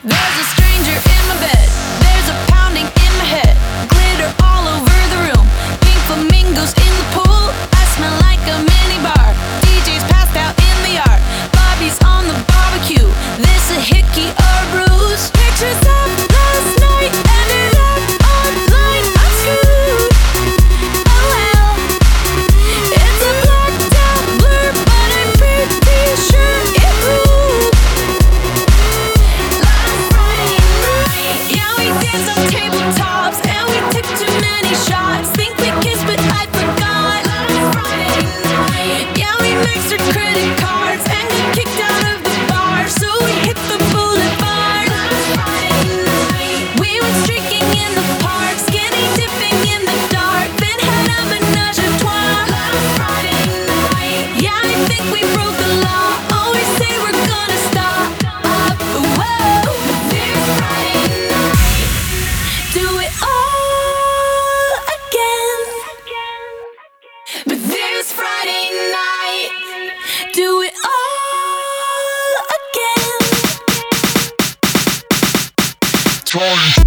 There's a stranger in my bed. There's a pounding in my head. Glitter all over the room. Pink flamingos in the pool. I smell like a mini bar. DJ's passed out in the yard. Bobby's on the barbecue. This a hickey or a bruise. Pictures of last night ended up online. I'm screwed. Oh well. It's a blacked out blur, but I'm pretty sure it ruled. Last Friday night, yeah, we danced on tabletops and we took too many shots. Think we kissed, but I forgot. Last Friday night, yeah, we maxed our credit cards and got kicked out of the bar, so we hit the boulevard. Last Friday night, we went streaking in the park, skinny dipping in the dark, then had a menage a trois. Last Friday night, yeah, I think we broke the law. Always say we're gonna stop. Whoa, this Friday night, do it all again. But this Friday night, do it all again. Time.